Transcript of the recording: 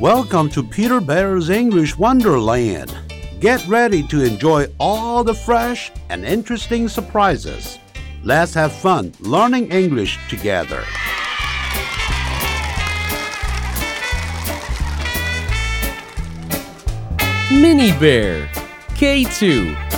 Welcome to Peter Bear's English Wonderland. Get ready to enjoy all the fresh and interesting surprises. Let's have fun learning English together. Mini Bear K2